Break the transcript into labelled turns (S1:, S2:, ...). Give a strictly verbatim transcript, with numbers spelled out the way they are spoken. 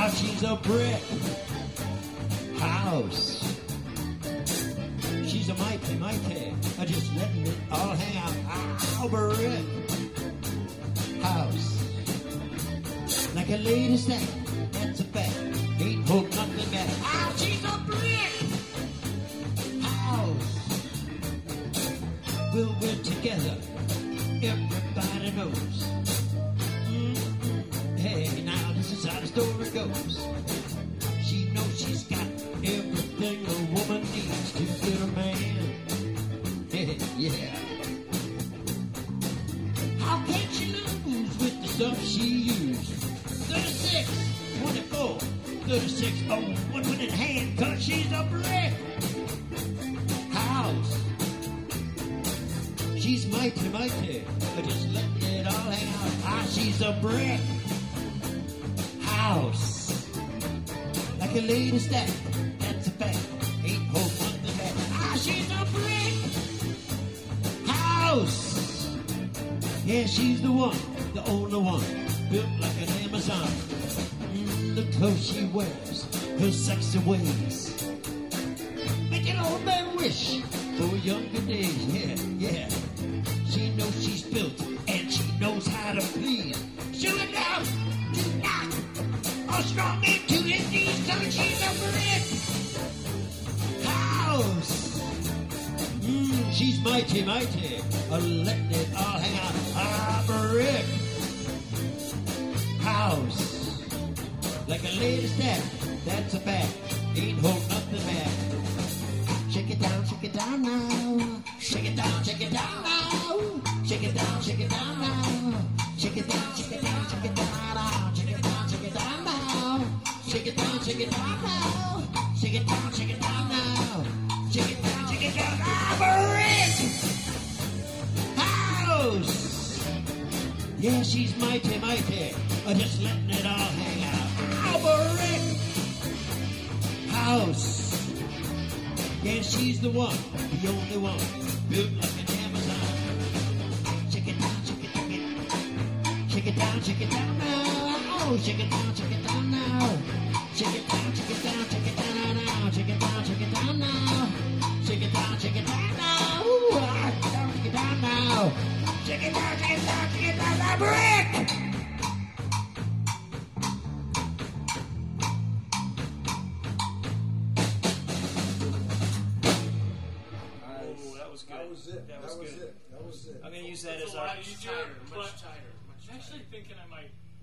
S1: Ah, she's a brick house. She's a mighty, mighty, uh, just letting it all hang out. Ah, brick house. Like a lady said, that's a fact. Ain't hold nothing back. Ah, she's a brick house. Well, we're together. Everybody knows. Mm-hmm. Hey, now this is how the story goes. She knows she's got everything a woman needs to get a man. Hey, yeah. How can she lose with the stuff she used? thirty-six, twenty-four, thirty-six, oh, one minute hand, cause she's a brick house. She's mighty, mighty, but just letting it all hang out. Ah, she's a brick house. Like a lady stack, that's a fact. Ain't hold nothing back. Ah, she's a brick house. Yeah, she's the one, the only one, built like an Amazon. Mm, the clothes she wears, her sexy ways, make an old man wish for younger days. Yeah, yeah. She knows she's built and she knows how to please. She'll enough to knock a strong into his knees. So she's a brick house. Mm, she's mighty, mighty, uh, letting it all hang out. Ah, brick house. Like a lady stack, that's a fact. Ain't hold nothing back. Shake it down, shake it down now. Shake it down, shake it down now. Shake it down, shake it down now. Shake it down, shake it down, shake it down now. Shake it down, shake it down now. Shake it down, shake it down now. Shake it down, shake it down now. Shake it down, shake it down. Ah, brick house. Yeah, she's mighty, mighty. Uh, just letting it all hang out. Ah, brick house. Yeah, she's the one, the only one, built like an Amazon. Shake it down, shake it, shake it. Shake it down, shake it down now. Oh, shake it down, shake it down now. Shake it down, shake it down, shake it down now. Shake it down, shake it down now. Shake it down, shake it down now. Ooh, ah, down, shake it down now. Shake it down, shake it down, shake it down now. Brick!
S2: That was it. That was,
S3: That was
S2: good.
S3: it. That was it.
S2: I'm going to use that
S4: It's
S2: as
S4: a
S2: our...
S4: lot easier,
S5: tighter,
S4: but
S5: much tighter, much
S4: I'm actually
S5: tighter.
S4: thinking I might